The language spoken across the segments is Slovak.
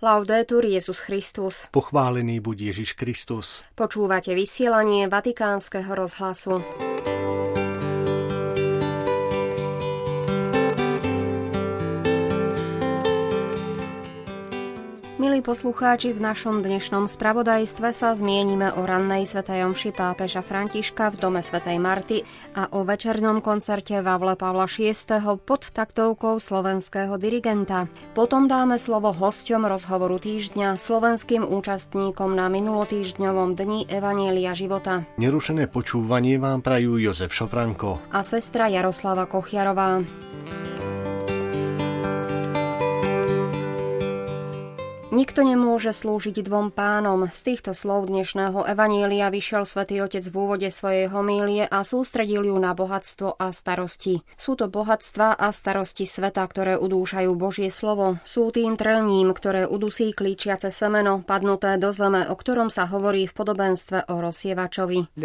Laudetur Jesus Christus. Pochválený buď Ježiš Kristus. Počúvate vysielanie Vatikánskeho rozhlasu. Milí poslucháči, v našom dnešnom spravodajstve sa zmienime o rannej svätej omši pápeža Františka v dome svätej Marty a o večernom koncerte Vavle Pavla VI. Pod taktovkou slovenského dirigenta. Potom dáme slovo hosťom rozhovoru týždňa, slovenským účastníkom na minulotýždňovom dni Evanjelia života. Nerušené počúvanie vám prajú Jozef Šofranko a sestra Jaroslava Kochiarová. Nikto nemôže slúžiť dvom pánom. Z týchto slov dnešného evanjelia vyšiel svätý Otec v úvode svojej homílie a sústredil ju na bohatstvo a starosti. Sú to bohatstva a starosti sveta, ktoré udúšajú Božie slovo. Sú tým trelním, ktoré udusí klíčiace semeno, padnuté do zeme, o ktorom sa hovorí v podobenstve o rozsievačovi.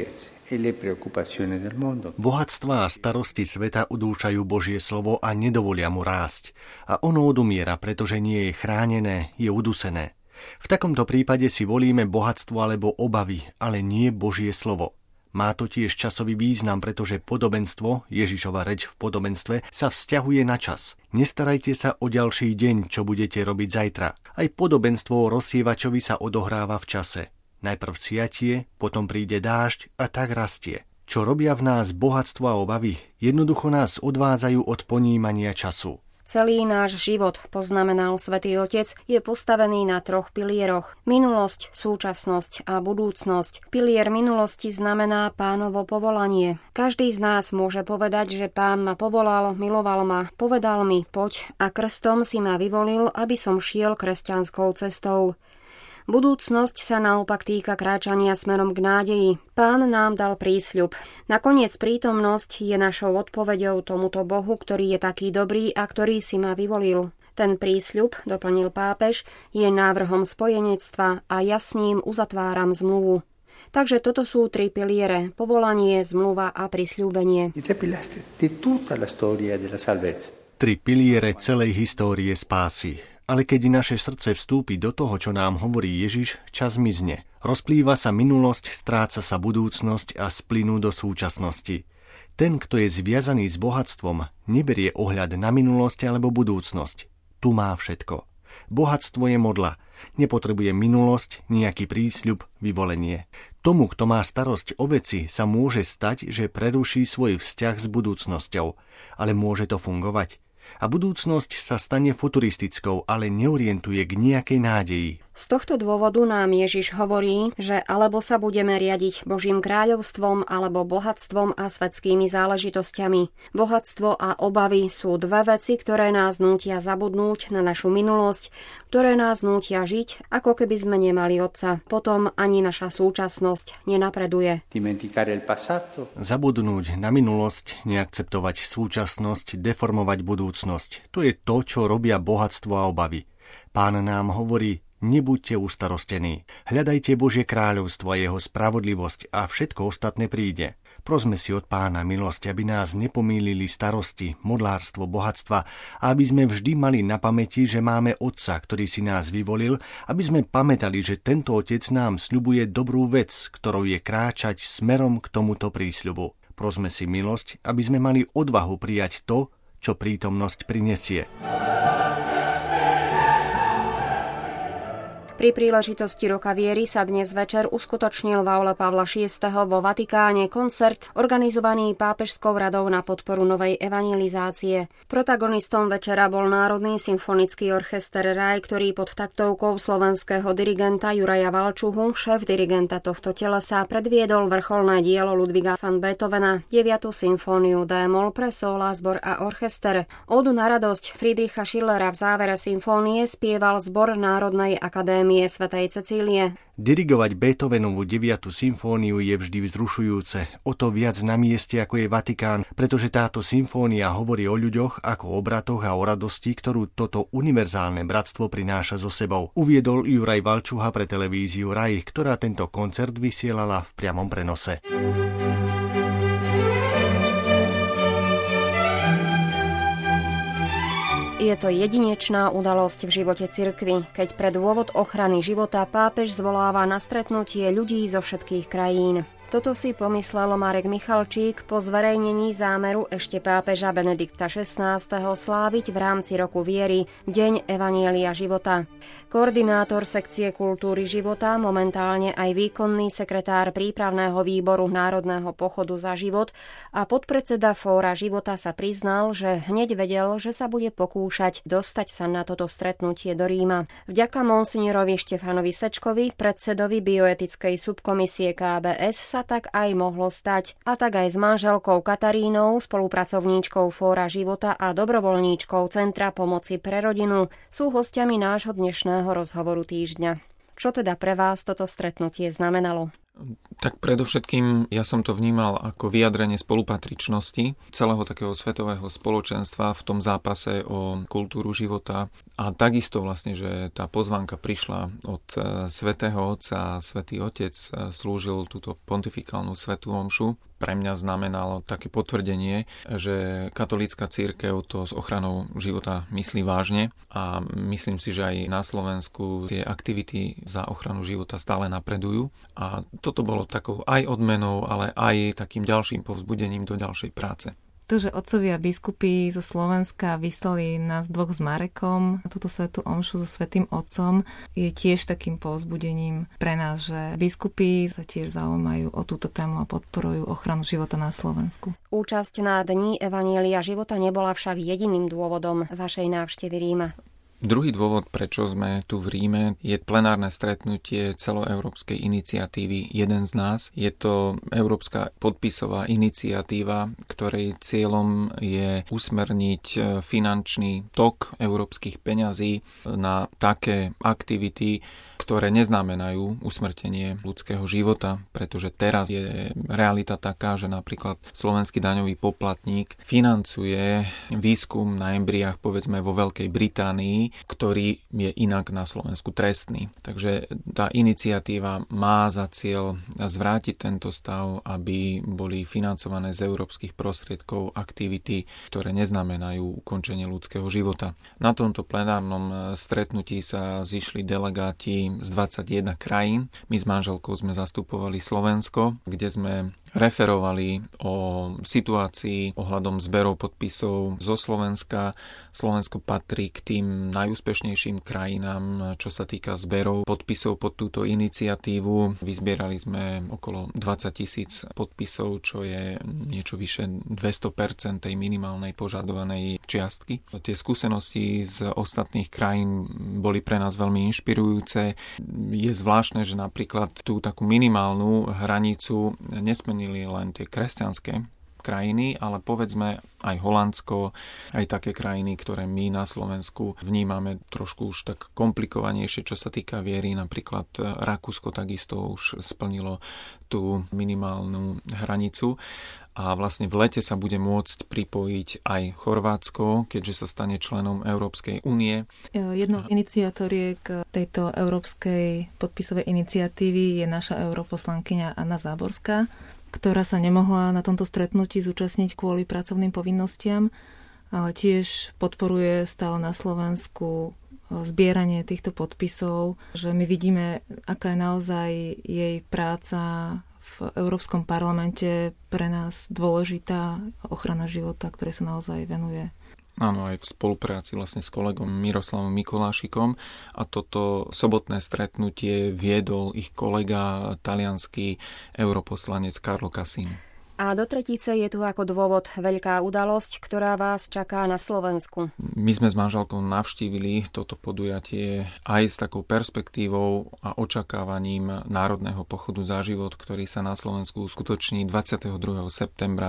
Bohatstva a starosti sveta udúšajú Božie slovo a nedovolia mu rásť. A ono odumiera, pretože nie je chránené, je udusené. V takomto prípade si volíme bohatstvo alebo obavy, ale nie Božie slovo. Má to tiež časový význam, pretože podobenstvo, Ježišova reč v podobenstve, sa vzťahuje na čas. Nestarajte sa o ďalší deň, čo budete robiť zajtra. Aj podobenstvo o rozsievačovi sa odohráva v čase. Najprv siatie, potom príde dážď a tak rastie. Čo robia v nás bohatstvo a obavy? Jednoducho nás odvádzajú od ponímania času. Celý náš život, poznamenal svätý Otec, je postavený na troch pilieroch. Minulosť, súčasnosť a budúcnosť. Pilier minulosti znamená Pánovo povolanie. Každý z nás môže povedať, že Pán ma povolal, miloval ma, povedal mi poď a krstom si ma vyvolil, aby som šiel kresťanskou cestou. Budúcnosť sa naopak týka kráčania smerom k nádeji. Pán nám dal prísľub. Nakoniec prítomnosť je našou odpoveďou tomuto Bohu, ktorý je taký dobrý a ktorý si ma vyvolil. Ten prísľub, doplnil pápež, je návrhom spojenectva a ja s ním uzatváram zmluvu. Takže toto sú tri piliere: povolanie, zmluva a prisľúbenie. Tri piliere celej histórie spásy. Ale keď naše srdce vstúpi do toho, čo nám hovorí Ježiš, čas mizne. Rozplýva sa minulosť, stráca sa budúcnosť a splynú do súčasnosti. Ten, kto je zviazaný s bohatstvom, neberie ohľad na minulosť alebo budúcnosť. Tu má všetko. Bohatstvo je modla. Nepotrebuje minulosť, nejaký prísľub, vyvolenie. Tomu, kto má starosť o veci, sa môže stať, že preruší svoj vzťah s budúcnosťou. Ale môže to fungovať. A budúcnosť sa stane futuristickou, ale neorientuje k nejakej nádeji. Z tohto dôvodu nám Ježiš hovorí, že alebo sa budeme riadiť Božím kráľovstvom alebo bohatstvom a svetskými záležitosťami. Bohatstvo a obavy sú dve veci, ktoré nás nútia zabudnúť na našu minulosť, ktoré nás nútia žiť, ako keby sme nemali Otca. Potom ani naša súčasnosť nenapreduje. Zabudnúť na minulosť, neakceptovať súčasnosť, deformovať budúcnosť. To je to, čo robia bohatstvo a obavy. Pán nám hovorí: nebuďte ustarostení. Hľadajte Božie kráľovstvo a jeho spravodlivosť a všetko ostatné príde. Prosme si od Pána milosť, aby nás nepomýlili starosti, modlárstvo, bohatstva a aby sme vždy mali na pamäti, že máme Otca, ktorý si nás vyvolil, aby sme pamätali, že tento Otec nám sľubuje dobrú vec, ktorou je kráčať smerom k tomuto prísľubu. Prosme si milosť, aby sme mali odvahu prijať to, čo prítomnosť prinesie. Pri príležitosti Roka viery sa dnes večer uskutočnil Vavle Pavla VI. Vo Vatikáne koncert organizovaný Pápežskou radou na podporu novej evangelizácie. Protagonistom večera bol Národný symfonický orchester RAI, ktorý pod taktovkou slovenského dirigenta Juraja Valčuhu, šéf dirigenta tohto telesa, predviedol vrcholné dielo Ludwiga van Beethovena, 9. symfóniu D-moll pre sóla, zbor a orchester. Ódu na radosť Friedricha Schillera v závere symfónie spieval zbor Národnej akadémie svätej Cecílie. Dirigovať Beethovenovú 9. symfóniu je vždy vzrušujúce, o to viac na mieste ako je Vatikán, pretože táto symfónia hovorí o ľuďoch ako o bratoch a o radosti, ktorú toto univerzálne bratstvo prináša so sebou. Uviedol Juraj Valčuha pre televíziu RAI, ktorá tento koncert vysielala v priamom prenose. Je to jedinečná udalosť v živote cirkvi, keď pre dôvod ochrany života pápež zvoláva na stretnutie ľudí zo všetkých krajín. Toto si pomyslel Marek Michalčík po zverejnení zámeru ešte pápeža Benedikta XVI. Sláviť v rámci Roku viery Deň Evanjelia života. Koordinátor sekcie kultúry života, momentálne aj výkonný sekretár prípravného výboru Národného pochodu za život a podpredseda Fóra života sa priznal, že hneď vedel, že sa bude pokúšať dostať sa na toto stretnutie do Ríma. Vďaka monsignorovi Štefanovi Sečkovi, predsedovi bioetickej subkomisie KBS, sa tak aj mohlo stať. A tak aj s manželkou Katarínou, spolupracovníčkou Fóra života a dobrovoľníčkou Centra pomoci pre rodinu sú hostiami nášho dnešného rozhovoru týždňa. Čo teda pre vás toto stretnutie znamenalo? Tak predovšetkým ja som to vnímal ako vyjadrenie spolupatričnosti celého takého svetového spoločenstva v tom zápase o kultúru života. A takisto vlastne, že tá pozvánka prišla od svätého Otca a svätý Otec slúžil túto pontifikálnu svätú omšu. Pre mňa znamenalo také potvrdenie, že katolícka cirkev to s ochranou života myslí vážne a myslím si, že aj na Slovensku tie aktivity za ochranu života stále napredujú a toto bolo takou aj odmenou, ale aj takým ďalším povzbudením do ďalšej práce. To, že otcovia biskupy zo Slovenska vyslali nás dvoch s Marekom na túto svätú omšu so svätým Otcom, je tiež takým povzbudením pre nás, že biskupy sa tiež zaujímajú o túto tému a podporujú ochranu života na Slovensku. Účasť na Dni Evanjelia života nebola však jediným dôvodom vašej návštevy Ríma. Druhý dôvod, prečo sme tu v Ríme, je plenárne stretnutie celoeurópskej iniciatívy Jeden z nás. Je to európska podpisová iniciatíva, ktorej cieľom je usmerniť finančný tok európskych peňazí na také aktivity, ktoré neznamenajú usmrtenie ľudského života, pretože teraz je realita taká, že napríklad slovenský daňový poplatník financuje výskum na embriách, povedzme vo Veľkej Británii, ktorý je inak na Slovensku trestný. Takže tá iniciatíva má za cieľ zvrátiť tento stav, aby boli financované z európskych prostriedkov aktivity, ktoré neznamenajú ukončenie ľudského života. Na tomto plenárnom stretnutí sa zišli delegáti z 21 krajín. My s manželkou sme zastupovali Slovensko, kde sme referovali o situácii ohľadom zberov podpisov zo Slovenska. Slovensko patrí k tým najúspešnejším krajinám, čo sa týka zberov podpisov pod túto iniciatívu. Vyzbierali sme okolo 20 000 podpisov, čo je niečo vyše 200% tej minimálnej požadovanej čiastky. Tie skúsenosti z ostatných krajín boli pre nás veľmi inšpirujúce. Je zvláštne, že napríklad tú takú minimálnu hranicu nesmenili len tie kresťanské krajiny, ale povedzme aj Holandsko, aj také krajiny, ktoré my na Slovensku vnímame trošku už tak komplikovanejšie, čo sa týka viery. Napríklad Rakúsko takisto už splnilo tú minimálnu hranicu. A vlastne v lete sa bude môcť pripojiť aj Chorvátsko, keďže sa stane členom Európskej únie. Jednou z iniciatoriek tejto európskej podpisovej iniciatívy je naša europoslankyňa Anna Záborská, ktorá sa nemohla na tomto stretnutí zúčastniť kvôli pracovným povinnostiam, ale tiež podporuje stále na Slovensku zbieranie týchto podpisov, že my vidíme, aká je naozaj jej práca v Európskom parlamente pre nás dôležitá ochrana života, ktorej sa naozaj venuje. Áno, aj v spolupráci vlastne s kolegom Miroslavom Mikolášikom a toto sobotné stretnutie viedol ich kolega, taliansky europoslanec Carlo Cassin. A do tretice je tu ako dôvod veľká udalosť, ktorá vás čaká na Slovensku. My sme s manželkou navštívili toto podujatie aj s takou perspektívou a očakávaním Národného pochodu za život, ktorý sa na Slovensku uskutoční 22. septembra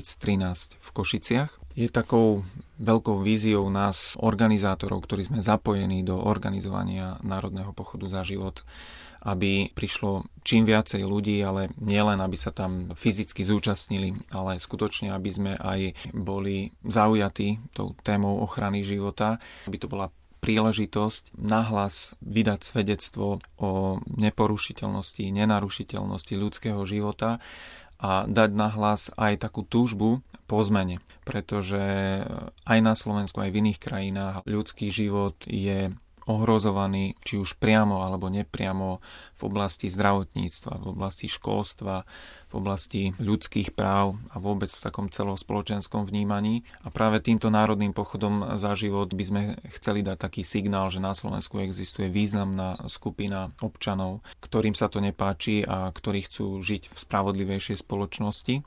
2013 v Košiciach. Je takou veľkou víziou nás, organizátorov, ktorí sme zapojení do organizovania Národného pochodu za život, aby prišlo čím viacej ľudí, ale nielen aby sa tam fyzicky zúčastnili, ale skutočne, aby sme aj boli zaujatí tou témou ochrany života, aby to bola príležitosť nahlas vydať svedectvo o neporušiteľnosti, nenarušiteľnosti ľudského života a dať nahlas aj takú túžbu po zmene. Pretože aj na Slovensku, aj v iných krajinách ľudský život je ohrozovaný, či už priamo alebo nepriamo v oblasti zdravotníctva, v oblasti školstva, v oblasti ľudských práv a vôbec v takom celospoločenskom vnímaní. A práve týmto národným pochodom za život by sme chceli dať taký signál, že na Slovensku existuje významná skupina občanov, ktorým sa to nepáči a ktorí chcú žiť v spravodlivejšej spoločnosti.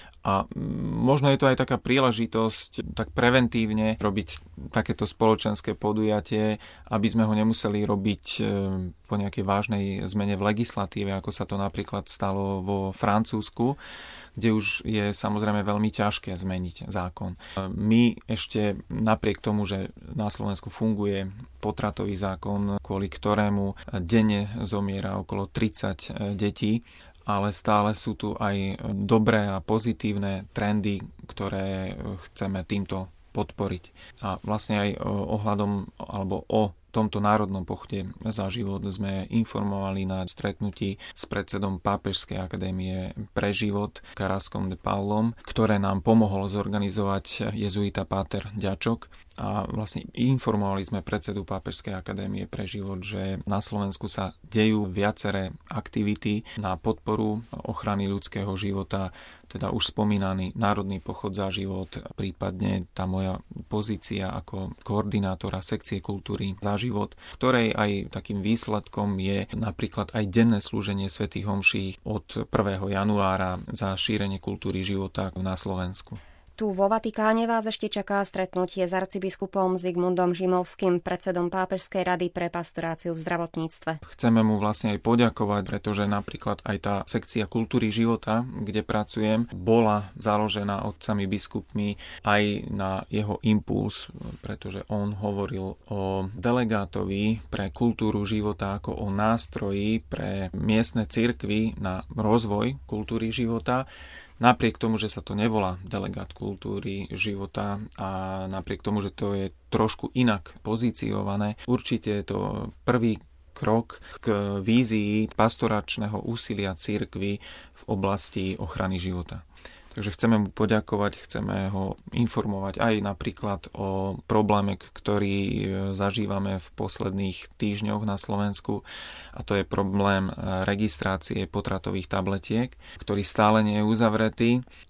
A možno je to aj taká príležitosť tak preventívne robiť takéto spoločenské podujatie, aby sme ho nemuseli robiť po nejakej vážnej zmene v legislatíve, ako sa to napríklad stalo vo Francúzsku, kde už je samozrejme veľmi ťažké zmeniť zákon. My ešte napriek tomu, že na Slovensku funguje potratový zákon, kvôli ktorému denne zomiera okolo 30 detí, ale stále sú tu aj dobré a pozitívne trendy, ktoré chceme týmto podporiť. A vlastne aj ohľadom alebo o tomto národnom pochode za život sme informovali na stretnutí s predsedom Pápežskej akadémie pre život Carrascom de Paulom, ktoré nám pomohol zorganizovať jezuita páter Ďačok. A vlastne informovali sme predsedu Pápežskej akadémie pre život, že na Slovensku sa dejú viaceré aktivity na podporu ochrany ľudského života, teda už spomínaný národný pochod za život, prípadne tá moja pozícia ako koordinátora sekcie kultúry za život, ktorej aj takým výsledkom je napríklad aj denné slúženie svätých homší od 1. januára za šírenie kultúry života na Slovensku. Tu vo Vatikáne vás ešte čaká stretnutie s arcibiskupom Zigmundom Žimovským, predsedom Pápežskej rady pre pastoráciu v zdravotníctve. Chceme mu vlastne aj poďakovať, pretože napríklad aj tá sekcia kultúry života, kde pracujem, bola založená otcami biskupmi aj na jeho impuls, pretože on hovoril o delegátovi pre kultúru života ako o nástroji pre miestne cirkvi na rozvoj kultúry života. Napriek tomu, že sa to nevolá delegát kultúry života a napriek tomu, že to je trošku inak pozíciované, určite je to prvý krok k vízii pastoračného úsilia cirkvi v oblasti ochrany života. Takže chceme mu poďakovať, chceme ho informovať aj napríklad o probléme, ktorý zažívame v posledných týždňoch na Slovensku, a to je problém registrácie potratových tabletiek, ktorý stále nie je uzavretý,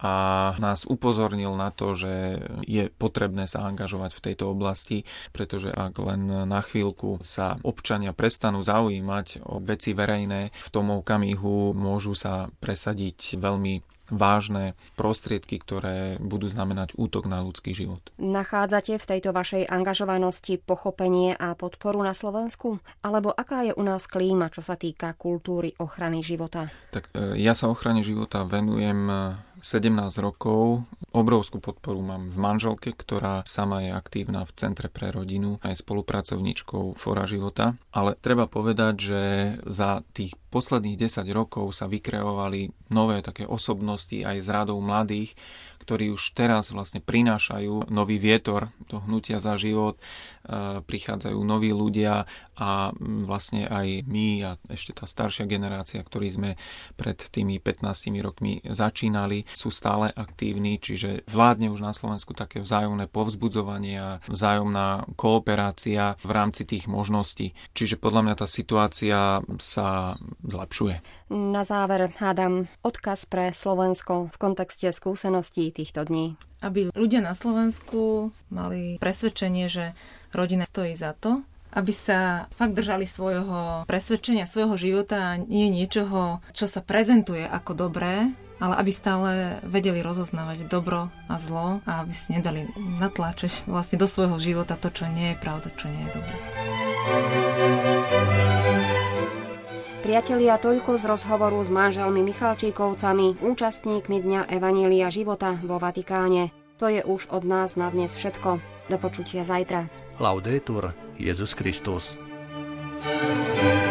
a nás upozornil na to, že je potrebné sa angažovať v tejto oblasti, pretože ak len na chvíľku sa občania prestanú zaujímať o veci verejné, v tom okamihu môžu sa presadiť veľmi vážne prostriedky, ktoré budú znamenať útok na ľudský život. Nachádzate v tejto vašej angažovanosti pochopenie a podporu na Slovensku? Alebo aká je u nás klíma, čo sa týka kultúry ochrany života? Tak ja sa ochrane života venujem 17 rokov. Obrovskú podporu mám v manželke, ktorá sama je aktívna v Centre pre rodinu, aj spolupracovníčkou Fóra života. Ale treba povedať, že za tých posledných 10 rokov sa vykreovali nové také osobnosti aj z radou mladých, ktorí už teraz vlastne prinášajú nový vietor do hnutia za život, prichádzajú noví ľudia a vlastne aj my a ešte tá staršia generácia, ktorí sme pred tými 15 rokmi začínali, sú stále aktívni, čiže vládne už na Slovensku také vzájomné povzbudzovanie a vzájomná kooperácia v rámci tých možností. Čiže podľa mňa tá situácia sa zlepšuje. Na záver hádam odkaz pre Slovensko v kontexte skúseností týchto dní. Aby ľudia na Slovensku mali presvedčenie, že rodina stojí za to, aby sa fakt držali svojho presvedčenia, svojho života a nie niečoho, čo sa prezentuje ako dobré, ale aby stále vedeli rozoznávať dobro a zlo a aby si nedali natláčať vlastne do svojho života to, čo nie je pravda, čo nie je dobré. Priatelia, toľko z rozhovoru s manželmi Michalčíkovcami, účastníkmi Dňa Evanjelia života vo Vatikáne. To je už od nás na dnes všetko. Do počutia zajtra. Laudetur Jesus Christus.